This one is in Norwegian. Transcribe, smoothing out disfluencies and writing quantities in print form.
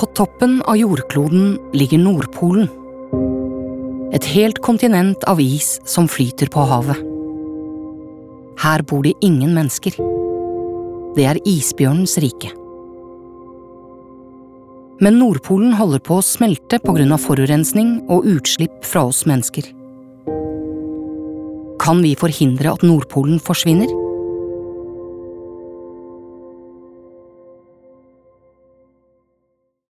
På toppen av jordkloden ligger Nordpolen. Et helt kontinent av is som flyter på havet. Her bor det ingen mennesker. Det er isbjørnens rike. Men Nordpolen holder på å smelte på grunn av forurensning og utslipp fra oss mennesker. Kan vi forhindre at Nordpolen forsvinner?